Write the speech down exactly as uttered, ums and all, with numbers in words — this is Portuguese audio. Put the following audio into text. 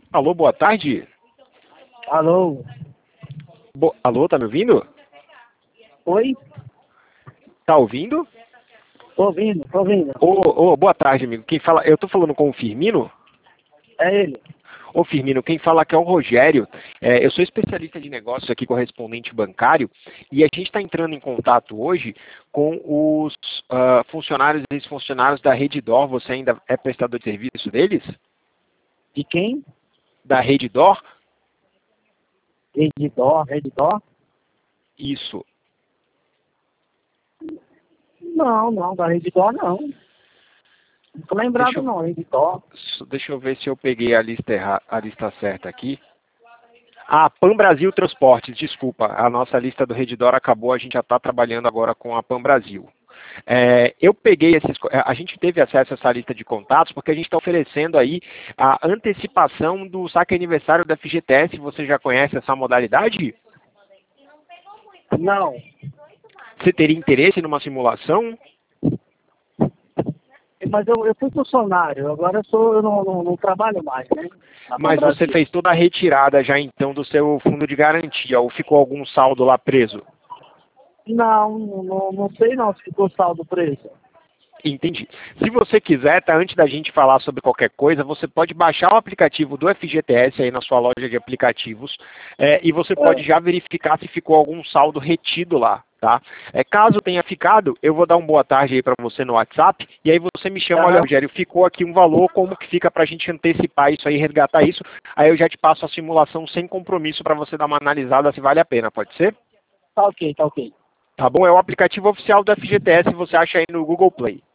Alô, boa tarde. Alô? Bo... Alô, tá me ouvindo? Oi? Tá ouvindo? Tô ouvindo, tô ouvindo. Ô, ô, boa tarde, amigo. Quem fala... Eu tô falando com o Firmino? É ele. Ô, Firmino, quem fala aqui é o Rogério. É, eu sou especialista de negócios aqui, correspondente bancário, e a gente está entrando em contato hoje com os uh, funcionários e ex-funcionários da Redditor. Você ainda é prestador de serviço deles? De quem? Da Redditor? Redditor, Redditor? Isso. Não, não, da Redditor não. Não tô lembrado Deixa eu... não, Redditor. Deixa eu ver se eu peguei a lista, erra... a lista certa aqui. Ah, Pan Brasil Transportes, desculpa, a nossa lista do Redditor acabou, a gente já está trabalhando agora com a Pan Brasil. É, eu peguei esses, a gente teve acesso a essa lista de contatos porque a gente está oferecendo aí a antecipação do saque aniversário da F G T S. Você já conhece essa modalidade? Não. Você teria interesse numa simulação? Mas eu, eu fui funcionário, agora eu, sou, eu não, não, não trabalho mais, né? Na Mas você Brasil. fez toda a retirada já então do seu fundo de garantia, ou ficou algum saldo lá preso? Não, não, não sei não se ficou saldo preço. Entendi. Se você quiser, tá, antes da gente falar sobre qualquer coisa, você pode baixar o aplicativo do F G T S aí na sua loja de aplicativos é, e você pode É. já verificar se ficou algum saldo retido lá, tá? É, caso tenha ficado, eu vou dar um boa tarde aí para você no WhatsApp e aí você me chama, olha, Aham. Rogério, ficou aqui um valor, como que fica para a gente antecipar isso aí, resgatar isso, aí eu já te passo a simulação sem compromisso para você dar uma analisada se vale a pena, pode ser? Tá ok, tá ok. Tá bom? É o aplicativo oficial do F G T S, você acha aí no Google Play.